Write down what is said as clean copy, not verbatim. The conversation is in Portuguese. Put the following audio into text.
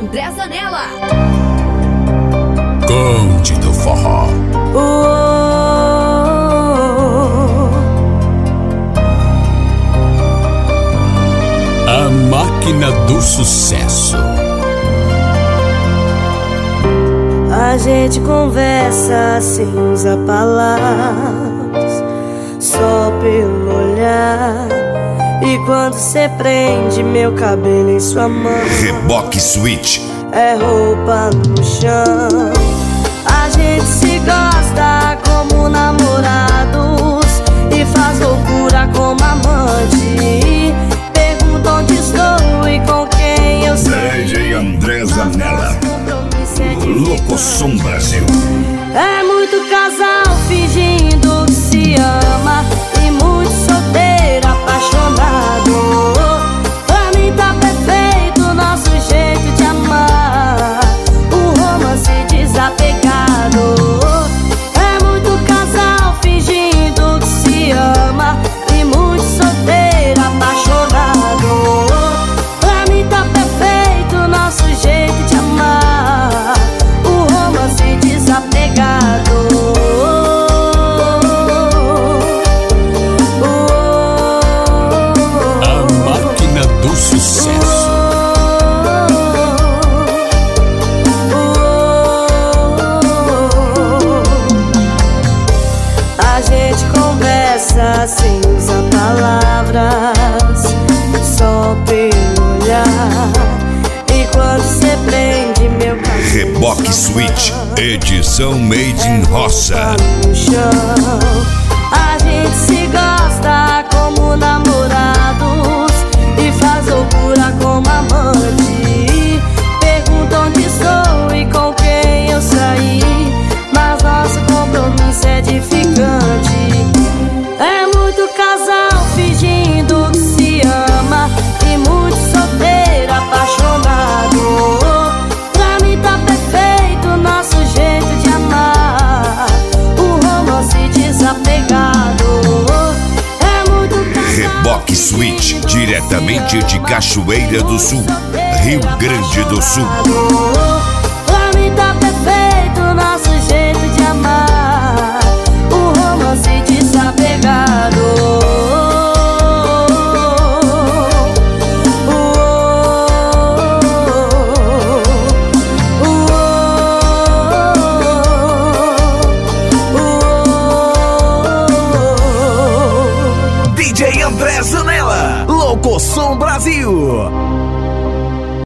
André Zanella. Conde do Forró. A máquina do sucesso. A gente conversa sem usar palavras, só pelo olhar. E quando cê prende meu cabelo em sua mão, Reboque Switch. É roupa no chão. A gente se gosta como namorados e faz loucura como amante. Pergunta onde estou e com quem eu sei. DJ André Zanella, Locosom Brasil. É muito casal fingindo que se ama e muito solteiro apaixonado. Pra mim tá perfeito nosso jeito de amar, um romance desapegado. É muito casal fingindo que se ama e muito solteiro apaixonado. Pra mim tá perfeito nosso jeito de amar, um romance desapegado. A máquina do sucesso. A gente conversa sem usar palavras, só pelo olhar. E quando cê prende meu cabelo Reboque Switch, edição Made in Roça. no chão, a gente se gosta como namorados e faz loucura como amante. Pergunta onde estou e com quem eu saí, mas nosso compromisso é edificante. É muito casal fingindo que se ama e muito solteiro apaixonado. Pra mim tá perfeito nosso jeito de amar, um romance desapegado. É muito casal Reboque Switch, diretamente de Cachoeira do Sul, Rio Grande do Sul. Pra mim tá perfeito nosso jeito de amar, um romance desapegado. DJ André Zanella, Locosom Brasil.